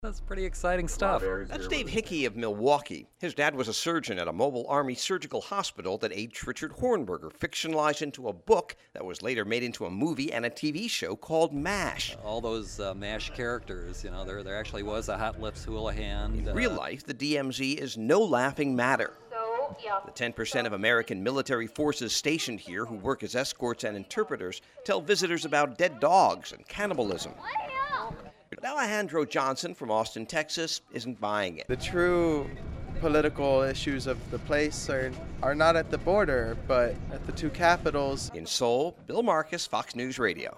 That's pretty exciting stuff. That's Dave Hickey of Milwaukee. His dad was a surgeon at a mobile Army surgical hospital that H. Richard Hornberger fictionalized into a book that was later made into a movie and a TV show called MASH. All those MASH characters, there actually was a Hot Lips Houlihan. In real life, the DMZ is no laughing matter. The 10% of American military forces stationed here who work as escorts and interpreters tell visitors about dead dogs and cannibalism. But Alejandro Johnson from Austin, Texas, isn't buying it. The true political issues of the place are not at the border, but at the two capitals. In Seoul, Bill Marcus, Fox News Radio.